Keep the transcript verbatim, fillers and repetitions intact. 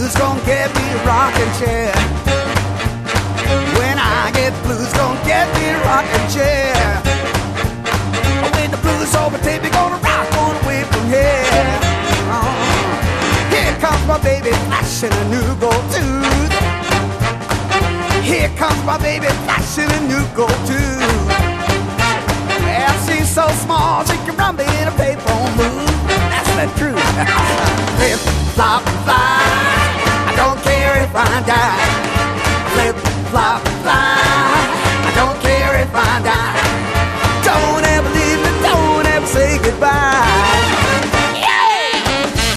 blues, gonna get me a rocking chair. When I get blues, gonna get me a rocking chair. When the blues overtake me, gonna rock on away from here. Oh. Here comes my baby, flashing a new gold tooth. Here comes my baby, flashing a new gold tooth. Well, she's so small, she can run me in a payphone booth. That's the truth. Flip, flop, fly, I don't care if I die.